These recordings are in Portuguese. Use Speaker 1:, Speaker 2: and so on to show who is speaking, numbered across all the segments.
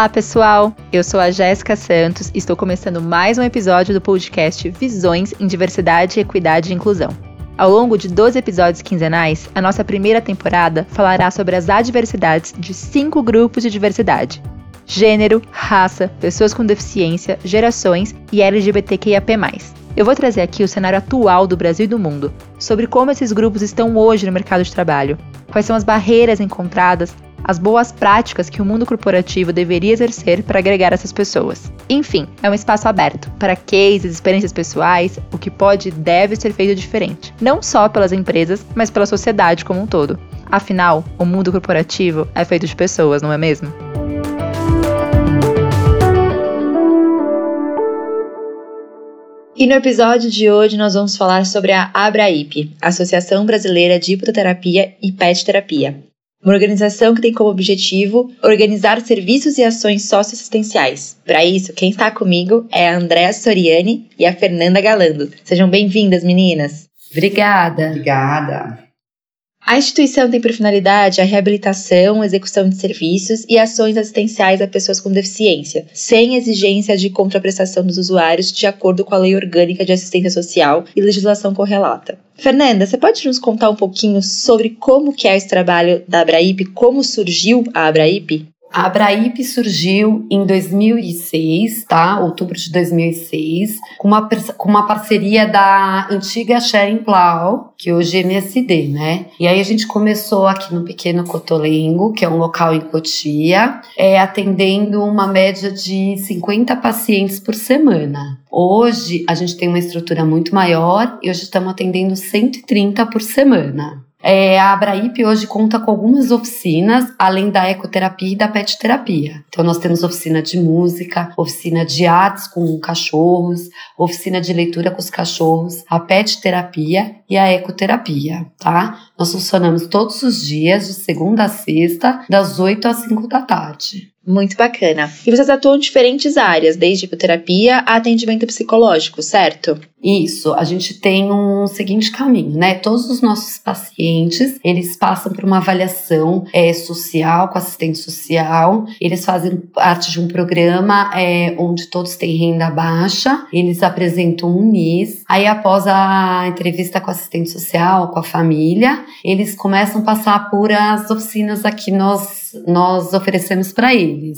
Speaker 1: Olá, pessoal! Eu sou a Jéssica Santos e estou começando mais um episódio do podcast Visões em Diversidade, Equidade e Inclusão. Ao longo de 12 episódios quinzenais, a nossa primeira temporada falará sobre as adversidades de 5 grupos de diversidade: gênero, raça, pessoas com deficiência, gerações e LGBTQIAP+. Eu vou trazer aqui o cenário atual do Brasil e do mundo, sobre como esses grupos estão hoje no mercado de trabalho, quais são as barreiras encontradas, as boas práticas que o mundo corporativo deveria exercer para agregar essas pessoas. Enfim, é um espaço aberto para cases, experiências pessoais, o que pode e deve ser feito diferente, não só pelas empresas, mas pela sociedade como um todo. Afinal, o mundo corporativo é feito de pessoas, não é mesmo? E no episódio de hoje nós vamos falar sobre a ABRAIP, Associação Brasileira de Hipnoterapia e Pet Terapia. Uma organização que tem como objetivo organizar serviços e ações socioassistenciais. Para isso, quem está comigo é a Andréa Soriani e a Fernanda Galando. Sejam bem-vindas, meninas.
Speaker 2: Obrigada.
Speaker 1: A instituição tem por finalidade a reabilitação, execução de serviços e ações assistenciais a pessoas com deficiência, sem exigência de contraprestação dos usuários, de acordo com a Lei Orgânica de Assistência Social e legislação correlata. Fernanda, você pode nos contar um pouquinho sobre como que é esse trabalho da ABRAIP, como surgiu a ABRAIP?
Speaker 2: A ABRAIP surgiu em 2006, outubro de 2006, com uma parceria da antiga Sharing Plow, que hoje é MSD, né? E aí a gente começou aqui no Pequeno Cotolengo, que é um local em Cotia, atendendo uma média de 50 pacientes por semana. Hoje a gente tem uma estrutura muito maior e hoje estamos atendendo 130 por semana. A ABRAIP hoje conta com algumas oficinas, além da ecoterapia e da pet terapia. Então nós temos oficina de música, oficina de artes com cachorros, oficina de leitura com os cachorros, a pet terapia e a ecoterapia, tá? Nós funcionamos todos os dias, de segunda a sexta, das 8 às 5 da tarde.
Speaker 1: Muito bacana. E vocês atuam em diferentes áreas, desde hipnoterapia a atendimento psicológico, certo?
Speaker 2: Isso, a gente tem um seguinte caminho, né? Todos os nossos pacientes, eles passam por uma avaliação social, com assistente social, eles fazem parte de um programa onde todos têm renda baixa, eles apresentam um NIS, aí após a entrevista com o assistente social, com a família, eles começam a passar por as oficinas aqui nós oferecemos para eles.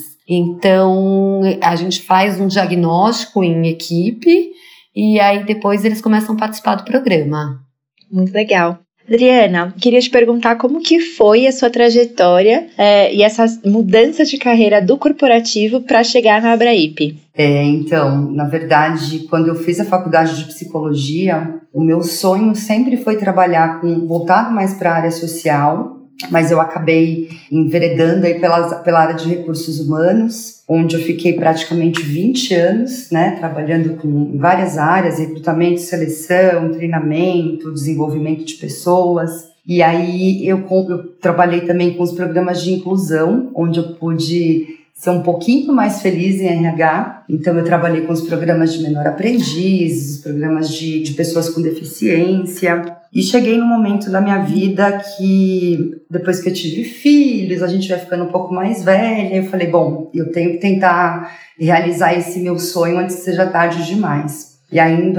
Speaker 2: Então, a gente faz um diagnóstico em equipe e aí depois eles começam a participar do programa.
Speaker 1: Muito legal. Adriana, queria te perguntar como que foi a sua trajetória e essa mudança de carreira do corporativo para chegar na ABRAIP.
Speaker 3: Então, na verdade, quando eu fiz a faculdade de psicologia, o meu sonho sempre foi trabalhar voltado mais para a área social, mas eu acabei enveredando aí pela área de recursos humanos, onde eu fiquei praticamente 20 anos, né, trabalhando com várias áreas, recrutamento, seleção, treinamento, desenvolvimento de pessoas. E aí eu trabalhei também com os programas de inclusão, onde eu pude ser um pouquinho mais feliz em RH. Então eu trabalhei com os programas de menor aprendiz, os programas de pessoas com deficiência. E cheguei num momento da minha vida que, depois que eu tive filhos, a gente vai ficando um pouco mais velha. Eu falei, bom, eu tenho que tentar realizar esse meu sonho antes que seja tarde demais. E aí, em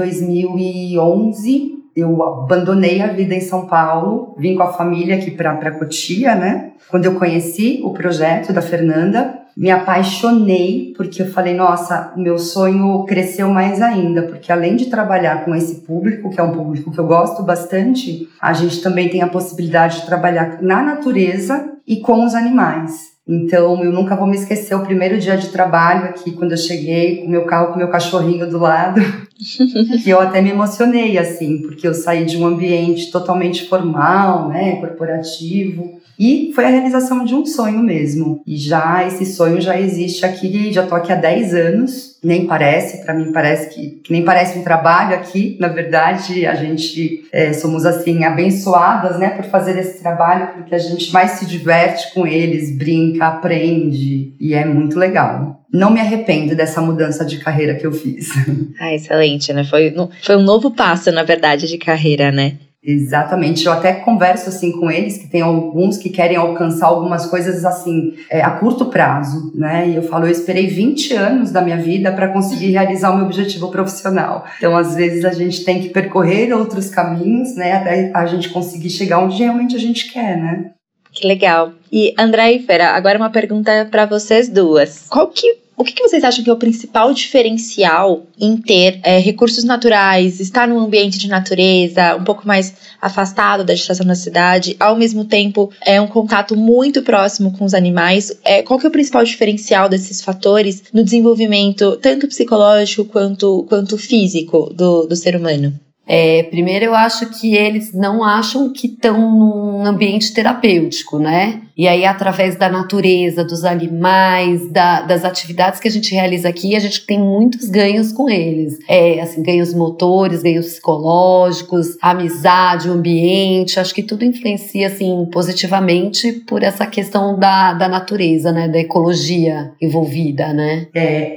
Speaker 3: 2011, eu abandonei a vida em São Paulo, vim com a família aqui para Cotia, né? Quando eu conheci o projeto da Fernanda, me apaixonei, porque eu falei, nossa, o meu sonho cresceu mais ainda, porque além de trabalhar com esse público, que é um público que eu gosto bastante, a gente também tem a possibilidade de trabalhar na natureza e com os animais. Então, eu nunca vou me esquecer o primeiro dia de trabalho aqui, quando eu cheguei com o meu carro, com o meu cachorrinho do lado, que eu até me emocionei, assim, porque eu saí de um ambiente totalmente formal, né, corporativo, e foi a realização de um sonho mesmo. E esse sonho já existe aqui, já tô aqui há 10 anos, nem parece, para mim parece que nem parece um trabalho aqui, na verdade, a gente somos assim abençoadas, né, por fazer esse trabalho, porque a gente mais se diverte com eles, brinca, aprende, e é muito legal. Não me arrependo dessa mudança de carreira que eu fiz.
Speaker 1: Excelente, né? Foi um novo passo, na verdade, de carreira, né?
Speaker 3: Exatamente, eu até converso assim com eles, que tem alguns que querem alcançar algumas coisas assim, a curto prazo, né? E eu falo, eu esperei 20 anos da minha vida para conseguir realizar o meu objetivo profissional. Então, às vezes, a gente tem que percorrer outros caminhos, né? Até a gente conseguir chegar onde realmente a gente quer, né?
Speaker 1: Que legal. E André e Fera, agora uma pergunta para vocês duas. O que vocês acham que é o principal diferencial em ter recursos naturais, estar num ambiente de natureza, um pouco mais afastado da agitação da cidade, ao mesmo tempo um contato muito próximo com os animais? Qual que é o principal diferencial desses fatores no desenvolvimento tanto psicológico quanto físico do ser humano?
Speaker 2: Primeiro, eu acho que eles não acham que estão num ambiente terapêutico, né? E aí, através da natureza, dos animais, das atividades que a gente realiza aqui, a gente tem muitos ganhos com eles. Assim, ganhos motores, ganhos psicológicos, amizade, o ambiente. Acho que tudo influencia, assim, positivamente por essa questão da natureza, né? Da ecologia envolvida, né?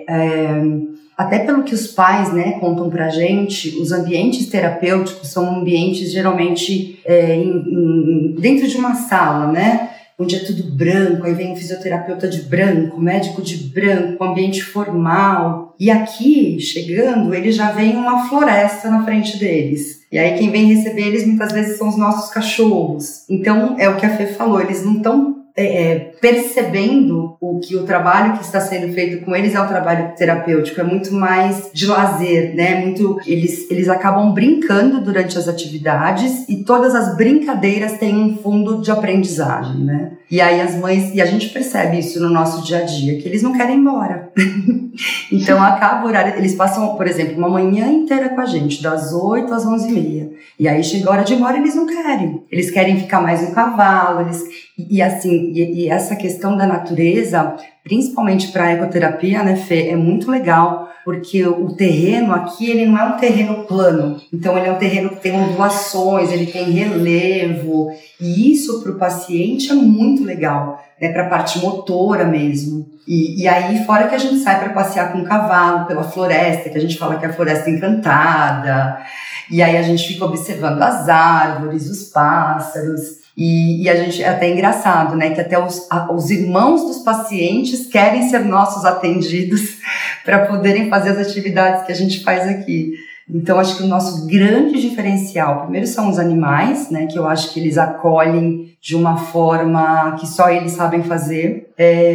Speaker 3: Até pelo que os pais, né, contam pra gente, os ambientes terapêuticos são ambientes geralmente dentro de uma sala, né, onde é tudo branco, aí vem um fisioterapeuta de branco, médico de branco, ambiente formal. E aqui, chegando, ele já vem uma floresta na frente deles. E aí quem vem receber eles muitas vezes são os nossos cachorros. Então, é o que a Fê falou, eles não estão percebendo que o trabalho que está sendo feito com eles é um trabalho terapêutico, é muito mais de lazer, né? Eles acabam brincando durante as atividades e todas as brincadeiras têm um fundo de aprendizagem, né? E aí as mães, e a gente percebe isso no nosso dia a dia, que eles não querem ir embora. Então acaba o horário, eles passam, por exemplo, uma manhã inteira com a gente, das 8 às 11h30. E aí chega a hora de ir embora, eles não querem. Eles querem ficar mais no cavalo, e essa questão da natureza, principalmente para a ecoterapia, né, Fê, é muito legal, porque o terreno aqui, ele não é um terreno plano. Então, ele é um terreno que tem ondulações, ele tem relevo, e isso para o paciente é muito legal, né, para a parte motora mesmo. E aí, fora que a gente sai para passear com o cavalo pela floresta, que a gente fala que é a floresta encantada, e aí a gente fica observando as árvores, os pássaros. E a gente, é até engraçado, né, que até os irmãos dos pacientes querem ser nossos atendidos para poderem fazer as atividades que a gente faz aqui. Então, acho que o nosso grande diferencial, primeiro são os animais, né, que eu acho que eles acolhem de uma forma que só eles sabem fazer,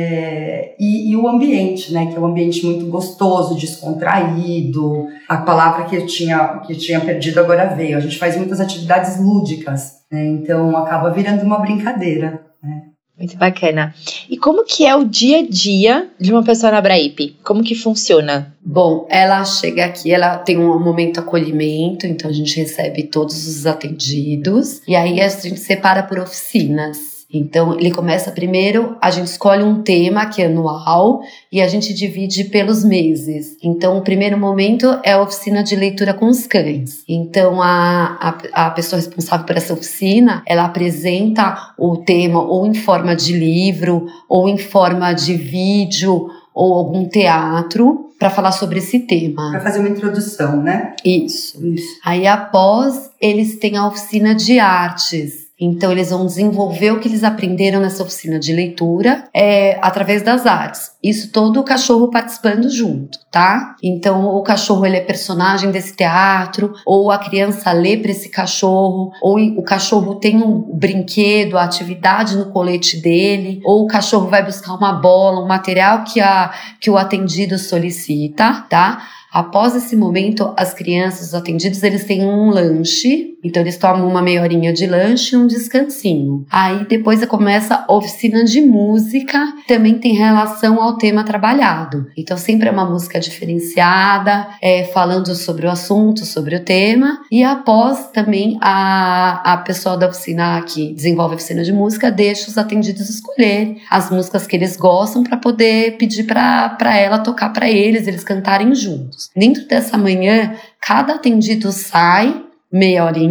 Speaker 3: e o ambiente, né, que é um ambiente muito gostoso, descontraído. A palavra que eu tinha perdido agora veio. A gente faz muitas atividades lúdicas, né, então acaba virando uma brincadeira, né.
Speaker 1: Muito bacana. E como que é o dia a dia de uma pessoa na Abraípe? Como que funciona?
Speaker 2: Bom, ela chega aqui, ela tem um momento de acolhimento, então a gente recebe todos os atendidos e aí a gente separa por oficinas. Então, ele começa primeiro, a gente escolhe um tema que é anual e a gente divide pelos meses. Então, o primeiro momento é a oficina de leitura com os cães. Então, a pessoa responsável por essa oficina, ela apresenta o tema ou em forma de livro, ou em forma de vídeo, ou algum teatro, para falar sobre esse tema.
Speaker 3: Para fazer uma introdução, né?
Speaker 2: Isso. Aí, após, eles têm a oficina de artes. Então, eles vão desenvolver o que eles aprenderam nessa oficina de leitura através das artes. Isso todo o cachorro participando junto, tá? Então, o cachorro ele é personagem desse teatro, ou a criança lê para esse cachorro, ou o cachorro tem um brinquedo, a atividade no colete dele, ou o cachorro vai buscar uma bola, um material que o atendido solicita, tá? Após esse momento, as crianças, os atendidos, eles têm um lanche. Então, eles tomam uma meia horinha de lanche e um descansinho. Aí, depois começa a oficina de música. Também tem relação ao tema trabalhado. Então, sempre é uma música diferenciada, falando sobre o assunto, sobre o tema. E após, também, a pessoa da oficina que desenvolve a oficina de música deixa os atendidos escolherem as músicas que eles gostam para poder pedir para ela tocar para eles cantarem juntos. Dentro dessa manhã, cada atendido sai meia horinha,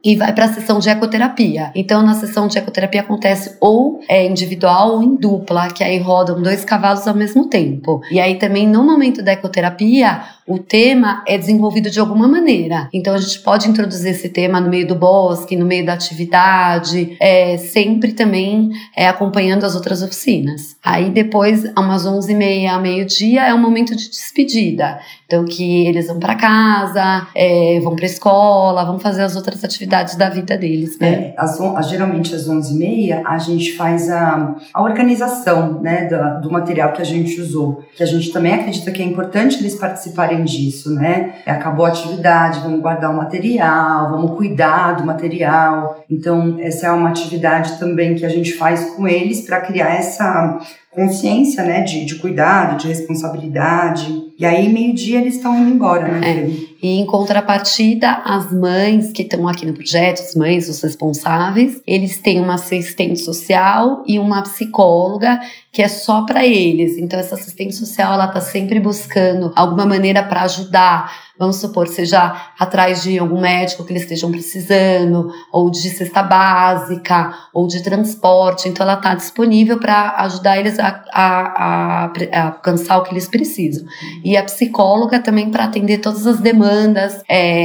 Speaker 2: e vai para a sessão de ecoterapia. Então, na sessão de ecoterapia acontece ou individual ou em dupla, que aí rodam 2 cavalos ao mesmo tempo. E aí também, no momento da ecoterapia, o tema é desenvolvido de alguma maneira. Então, a gente pode introduzir esse tema no meio do bosque, no meio da atividade, sempre também acompanhando as outras oficinas. Aí depois, umas 11h30, meio-dia, é um momento de despedida. Então, que eles vão para casa, vão para escola, vão fazer as outras atividades da vida deles, né?
Speaker 3: Geralmente às 11h30 a gente faz a organização, né, do material que a gente usou, que a gente também acredita que é importante eles participarem disso, né? Acabou a atividade, vamos guardar o material, vamos cuidar do material. Então, essa é uma atividade também que a gente faz com eles para criar essa consciência, né, de cuidado, de responsabilidade. E aí, meio-dia, eles estão indo embora, né?
Speaker 2: E em contrapartida, as mães que estão aqui no projeto, as mães, os responsáveis, eles têm uma assistente social e uma psicóloga que é só para eles. Então, essa assistente social, ela está sempre buscando alguma maneira para ajudar. Vamos supor, seja atrás de algum médico que eles estejam precisando, ou de cesta básica, ou de transporte. Então, ela está disponível para ajudar eles a alcançar o que eles precisam. E a psicóloga também para atender todas as demandas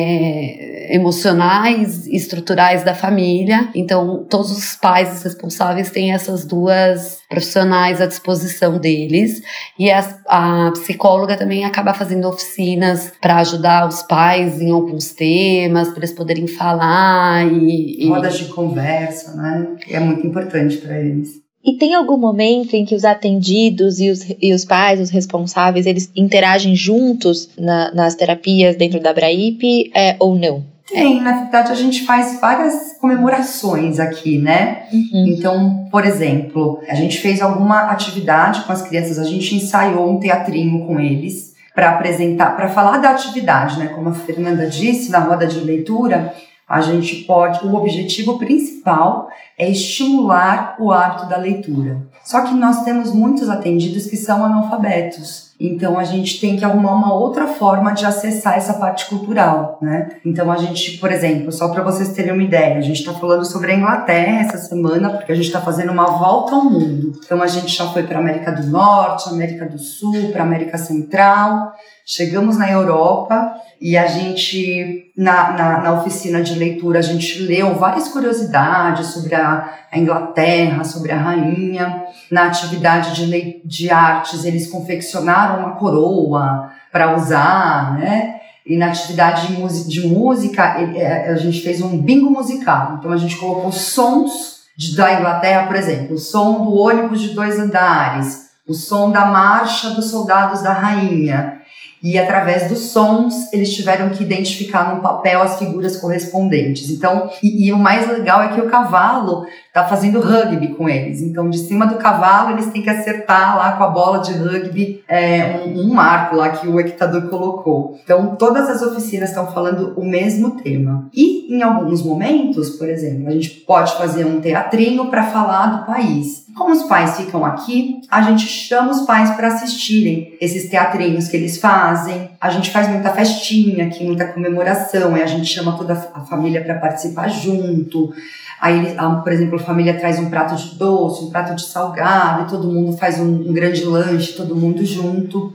Speaker 2: emocionais e estruturais da família. Então, todos os pais responsáveis têm essas 2 profissionais à disposição deles. E a psicóloga também acaba fazendo oficinas para ajudar os pais em alguns temas, para eles poderem falar.
Speaker 3: Rodas de conversa, né? É muito importante para eles.
Speaker 1: E tem algum momento em que os atendidos e os pais, os responsáveis, eles interagem juntos nas terapias dentro da Abraip, ou não?
Speaker 3: Tem, na verdade a gente faz várias comemorações aqui, né? Então, por exemplo, a gente fez alguma atividade com as crianças, a gente ensaiou um teatrinho com eles para apresentar, para falar da atividade, né? Como a Fernanda disse, na roda de leitura, a gente pode, o objetivo principal é estimular o hábito da leitura. Só que nós temos muitos atendidos que são analfabetos. Então, a gente tem que arrumar uma outra forma de acessar essa parte cultural, né? Então, a gente, por exemplo, só para vocês terem uma ideia, a gente está falando sobre a Inglaterra essa semana, porque a gente está fazendo uma volta ao mundo. Então, a gente já foi para a América do Norte, América do Sul, para a América Central, chegamos na Europa e a gente, na oficina de leitura, a gente leu várias curiosidades sobre a Inglaterra, sobre a rainha. Na atividade de artes, eles confeccionaram uma coroa para usar, né? E na atividade de música, a gente fez um bingo musical. Então, a gente colocou sons da Inglaterra, por exemplo, o som do ônibus de 2 andares, o som da marcha dos soldados da rainha. E através dos sons, eles tiveram que identificar no papel as figuras correspondentes. Então, e o mais legal é que o cavalo está fazendo rugby com eles. Então, de cima do cavalo, eles têm que acertar lá com a bola de rugby um marco lá que o equitador colocou. Então, todas as oficinas estão falando o mesmo tema. E, em alguns momentos, por exemplo, a gente pode fazer um teatrinho para falar do país. Como os pais ficam aqui, a gente chama os pais para assistirem esses teatrinhos que eles fazem. A gente faz muita festinha aqui, muita comemoração. Aí a gente chama toda a família para participar junto. Aí, por exemplo, a família traz um prato de doce, um prato de salgado, e todo mundo faz um grande lanche, todo mundo junto.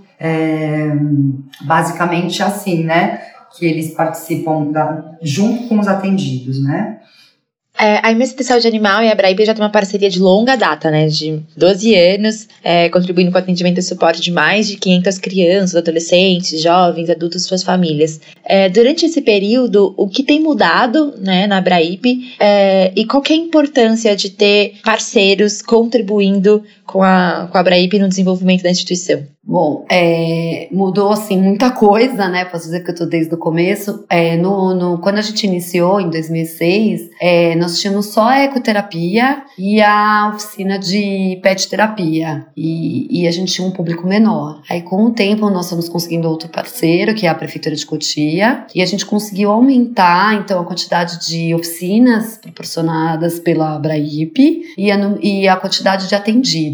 Speaker 3: Basicamente assim, né? Que eles participam junto com os atendidos, né?
Speaker 1: A Imensa de Saúde Animal e a Abraip já tem uma parceria de longa data, né, de 12 anos, contribuindo com o atendimento e suporte de mais de 500 crianças, adolescentes, jovens, adultos e suas famílias. Durante esse período, o que tem mudado, né, na Abraip, e qual que é a importância de ter parceiros contribuindo com a Abraip no desenvolvimento da instituição?
Speaker 2: Bom, mudou assim muita coisa, né? Posso dizer que eu tô desde o começo. Quando a gente iniciou em 2006, nós tínhamos só a ecoterapia e a oficina de pet terapia. E a gente tinha um público menor. Aí, com o tempo, nós estamos conseguindo outro parceiro, que é a Prefeitura de Cotia, e a gente conseguiu aumentar, então, a quantidade de oficinas proporcionadas pela Abraip e a quantidade de atendidos.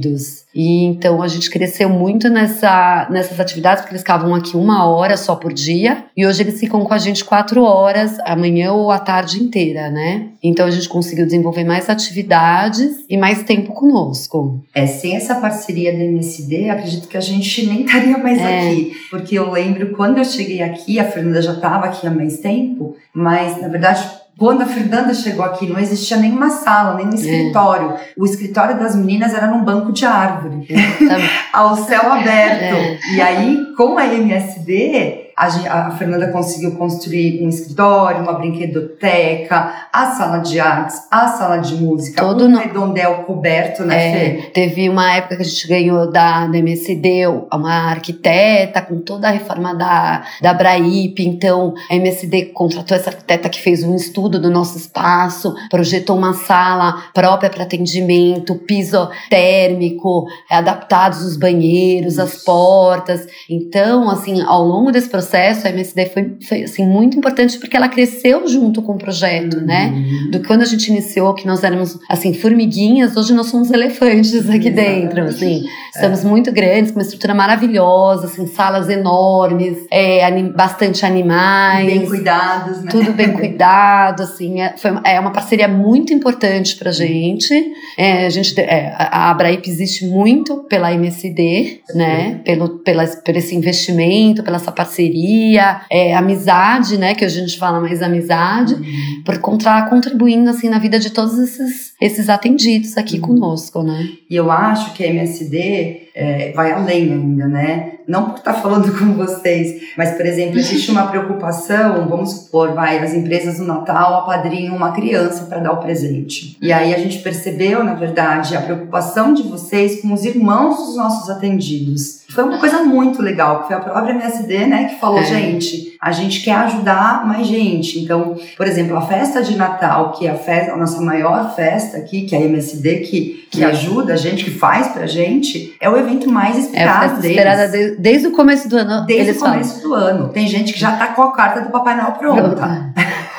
Speaker 2: E então a gente cresceu muito nessas atividades, porque eles ficavam aqui 1 hora só por dia, e hoje eles ficam com a gente 4 horas, a manhã ou a tarde inteira, né? Então a gente conseguiu desenvolver mais atividades e mais tempo conosco.
Speaker 3: Sem essa parceria da MSD, acredito que a gente nem estaria mais aqui, porque eu lembro quando eu cheguei aqui, a Fernanda já estava aqui há mais tempo, mas na verdade quando a Fernanda chegou aqui, não existia nenhuma sala, nem um escritório. O escritório das meninas era num banco de árvore, ao céu aberto. E aí, com a MSD, a Fernanda conseguiu construir um escritório, uma brinquedoteca, a sala de artes, a sala de música, redondel coberto, né, Fê?
Speaker 2: Teve uma época que a gente ganhou da MSD uma arquiteta com toda a reforma da Braip. Então a MSD contratou essa arquiteta que fez um estudo do nosso espaço, projetou uma sala própria para atendimento, piso térmico, adaptados os banheiros, as portas. Então, assim, ao longo desse processo, a MSD foi assim, muito importante, porque ela cresceu junto com o projeto, né? Do que quando a gente iniciou, que nós éramos, assim, formiguinhas, hoje nós somos elefantes aqui dentro, assim. Estamos muito grandes, com uma estrutura maravilhosa, assim, salas enormes, bastante animais.
Speaker 3: Bem cuidados, né?
Speaker 2: Tudo bem cuidado, assim. É uma parceria muito importante pra gente. A Braip existe muito pela MSD, né? Por esse investimento, pela essa parceria, amizade, né? Que hoje a gente fala mais amizade, por contribuindo, assim, na vida de todos esses atendidos aqui conosco, né?
Speaker 3: E eu acho que a MSD vai além ainda, né? Não por estar falando com vocês, mas, por exemplo, existe uma preocupação, vamos supor, as empresas no Natal apadrinham uma criança para dar o presente. E aí a gente percebeu, na verdade, a preocupação de vocês com os irmãos dos nossos atendidos. Foi uma coisa muito legal, que foi a própria MSD, né, que falou, gente, a gente quer ajudar mais gente. Então, por exemplo, a festa de Natal, que é a nossa maior festa aqui, que é a MSD, que ajuda a gente, que faz pra gente, é o evento mais esperado deles.
Speaker 2: Esperada desde o começo do ano.
Speaker 3: Desde o começo do ano. Tem gente que já tá com a carta do Papai Noel pronta.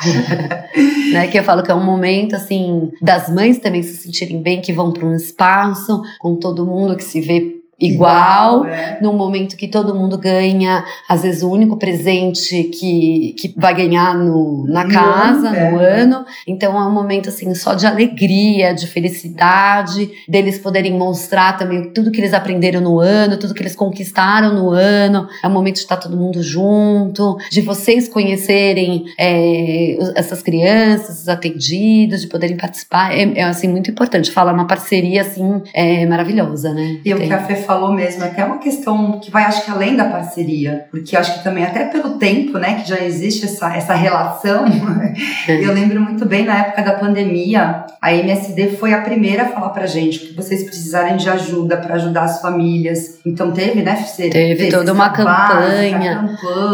Speaker 2: Né, que eu falo que é um momento, assim, das mães também se sentirem bem, que vão para um espaço com todo mundo que se vê igual, num momento que todo mundo ganha, às vezes o único presente que vai ganhar na casa, no ano. Então é um momento, assim, só de alegria, de felicidade, deles poderem mostrar também tudo que eles aprenderam no ano, tudo que eles conquistaram no ano. É um momento de estar todo mundo junto, de vocês conhecerem essas crianças, os atendidos, de poderem participar. Assim, muito importante. Fala uma parceria, assim, maravilhosa, né?
Speaker 3: E o que a Fê falou mesmo, é que é uma questão que vai, acho que além da parceria, porque acho que também até pelo tempo, né, que já existe essa relação. Eu lembro muito bem, na época da pandemia, a MSD foi a primeira a falar pra gente que vocês precisarem de ajuda para ajudar as famílias. Então teve, né, Fê?
Speaker 2: Teve toda uma campanha.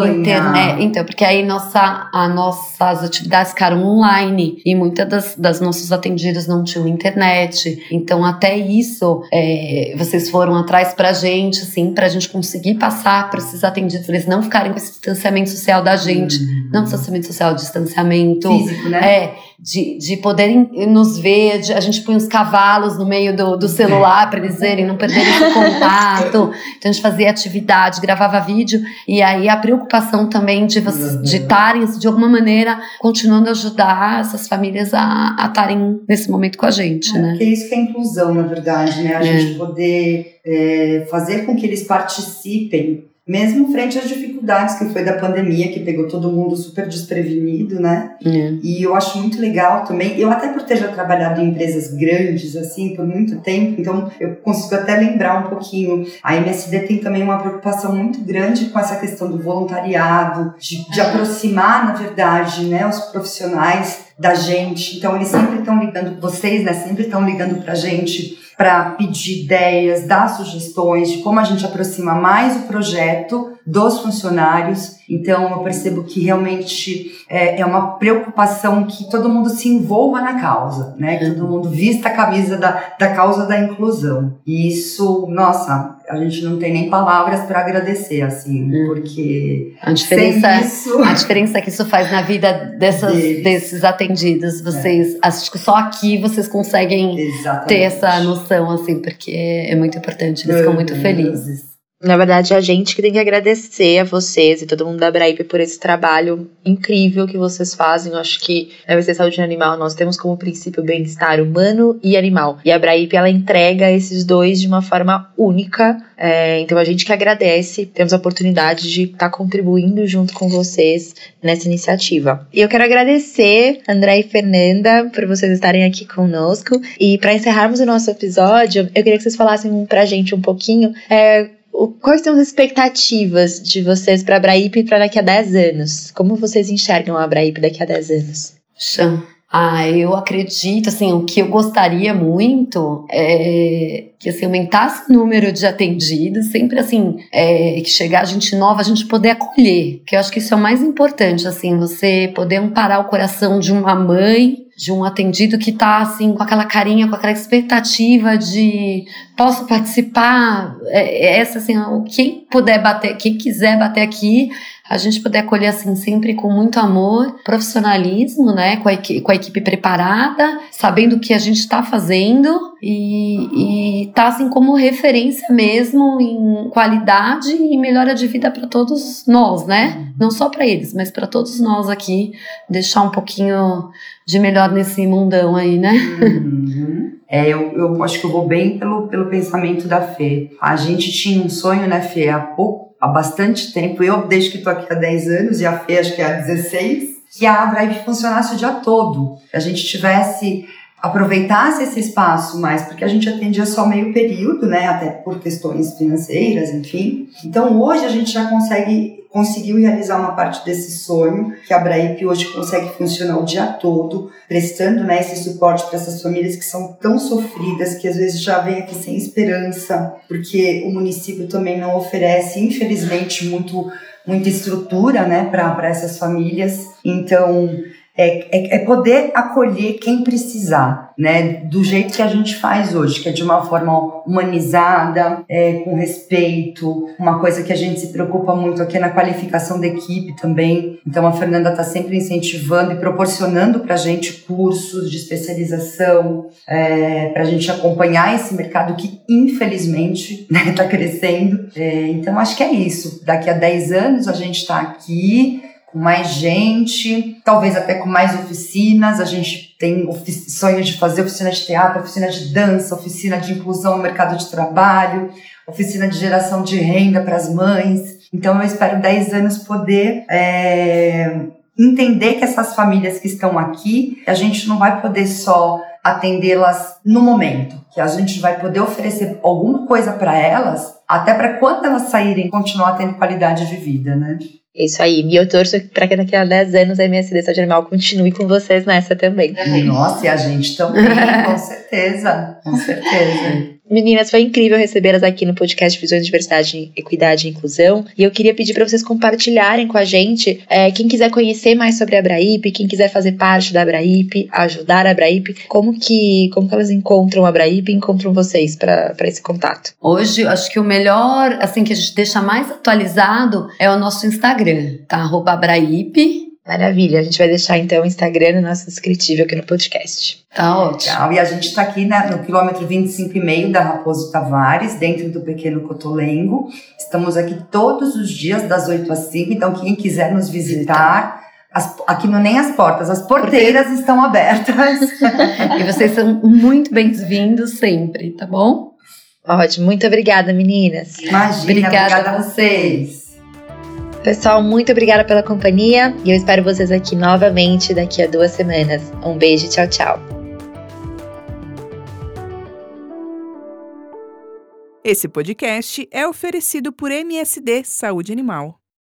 Speaker 2: Então, porque aí as nossas atividades ficaram online e muitas das nossos atendidos não tinham internet. Então até isso, vocês foram atrás pra gente, assim, pra gente conseguir passar pra esses atendidos, pra eles não ficarem com esse distanciamento social da gente. Não distanciamento social, distanciamento
Speaker 3: físico, né?
Speaker 2: De poderem nos ver, a gente põe os cavalos no meio do celular pra eles verem, não perderem esse contato. Então a gente fazia atividade, gravava vídeo, e aí a preocupação também de estarem, de alguma maneira, continuando a ajudar essas famílias a estarem nesse momento com a gente, né?
Speaker 3: Porque isso que é inclusão, na verdade, né? A gente poder fazer com que eles participem, mesmo frente às dificuldades que foi da pandemia, que pegou todo mundo super desprevenido, né? E eu acho muito legal também, eu até por ter já trabalhado em empresas grandes, assim, por muito tempo, então eu consigo até lembrar um pouquinho. A MSD tem também uma preocupação muito grande com essa questão do voluntariado, de aproximar, na verdade, né, os profissionais da gente. Então eles sempre estão ligando, vocês, né, sempre estão ligando pra gente para pedir ideias, dar sugestões de como a gente aproxima mais o projeto dos funcionários. Então eu percebo que realmente é uma preocupação que todo mundo se envolva na causa, né? Que todo mundo vista a camisa da causa da inclusão. E isso, nossa, a gente não tem nem palavras para agradecer, assim, porque
Speaker 2: a diferença,
Speaker 3: isso...
Speaker 2: a diferença que isso faz na vida desses atendidos, vocês, acho que só aqui vocês conseguem ter essa noção, assim, porque é muito importante, eles ficam muito felizes.
Speaker 1: Na verdade, a gente que tem que agradecer a vocês e todo mundo da Abraip por esse trabalho incrível que vocês fazem. Eu acho que na VC Saúde Animal nós temos como princípio o bem-estar humano e animal. E a Abraip, ela entrega esses dois de uma forma única. Então a gente que agradece, temos a oportunidade de estar contribuindo junto com vocês nessa iniciativa. E eu quero agradecer, André e Fernanda, por vocês estarem aqui conosco. E para encerrarmos o nosso episódio, eu queria que vocês falassem pra gente um pouquinho quais são as expectativas de vocês para a Abraip para daqui a 10 anos? Como vocês enxergam a Abraip daqui a 10 anos?
Speaker 2: Eu acredito, assim, o que eu gostaria muito é que assim, aumentasse o número de atendidos, sempre assim, que chegar gente nova, a gente poder acolher, que eu acho que isso é o mais importante, assim, você poder amparar o coração de uma mãe, de um atendido que tá assim, com aquela carinha, com aquela expectativa de posso participar, essa assim, quem puder bater, quem quiser bater aqui, a gente poder acolher assim sempre com muito amor, profissionalismo, né, com a equipe preparada, sabendo o que a gente está fazendo e tá assim como referência mesmo em qualidade e melhora de vida para todos nós, né? Não só para eles, mas para todos nós aqui, deixar um pouquinho de melhor nesse mundão aí, né?
Speaker 3: Eu acho que eu vou bem pelo pensamento da Fê. A gente tinha um sonho, né, Fê, há bastante tempo, eu desde que estou aqui há 10 anos e a Fê acho que há 16, que a Abraip funcionasse o dia todo, que a gente aproveitasse esse espaço mais, porque a gente atendia só meio período, né, até por questões financeiras, enfim. Então hoje a gente já conseguiu realizar uma parte desse sonho, que a Abraip hoje consegue funcionar o dia todo, prestando, né, esse suporte para essas famílias que são tão sofridas, que às vezes já vêm aqui sem esperança, porque o município também não oferece, infelizmente, muita estrutura, né, para essas famílias. Então, é poder acolher quem precisar, né, do jeito que a gente faz hoje, que é de uma forma humanizada, com respeito, uma coisa que a gente se preocupa muito aqui é na qualificação da equipe também. Então a Fernanda está sempre incentivando e proporcionando para a gente cursos de especialização, para a gente acompanhar esse mercado que infelizmente está crescendo. Então acho que é isso, daqui a 10 anos a gente está aqui com mais gente, talvez até com mais oficinas. A gente tem sonhos de fazer oficina de teatro, oficina de dança, oficina de inclusão no mercado de trabalho, oficina de geração de renda para as mães. Então eu espero 10 anos poder entender que essas famílias que estão aqui, a gente não vai poder só atendê-las no momento, que a gente vai poder oferecer alguma coisa para elas, até para quando elas saírem continuar tendo qualidade de vida, né?
Speaker 1: É isso aí, e eu torço para que daqui a 10 anos a MSD Saúde Animal continue com vocês nessa também.
Speaker 3: Nossa, e a gente também, com certeza, com certeza.
Speaker 1: Meninas, foi incrível recebê-las aqui no podcast Visões de Diversidade, Equidade e Inclusão. E eu queria pedir para vocês compartilharem com a gente, quem quiser conhecer mais sobre a Abraip, quem quiser fazer parte da Abraip, ajudar a Abraip, como que elas encontram a Abraip e encontram vocês para esse contato?
Speaker 2: Hoje, acho que o melhor, assim, que a gente deixa mais atualizado é o nosso Instagram, tá? @Abraip.
Speaker 1: Maravilha, a gente vai deixar então o Instagram no nosso descritivo aqui no podcast.
Speaker 2: Tá ótimo.
Speaker 3: E a gente está aqui no quilômetro 25,5 da Raposo Tavares, dentro do Pequeno Cotolengo. Estamos aqui todos os dias, das 8 às 5, então quem quiser nos visitar, aqui não nem as portas, as porteiras estão abertas.
Speaker 2: E vocês são muito bem-vindos sempre, tá bom?
Speaker 1: Ótimo, muito obrigada, meninas.
Speaker 3: Imagina, obrigada a vocês.
Speaker 1: Pessoal, muito obrigada pela companhia e eu espero vocês aqui novamente daqui a 2 semanas. Um beijo, tchau, tchau.
Speaker 4: Esse podcast é oferecido por MSD Saúde Animal.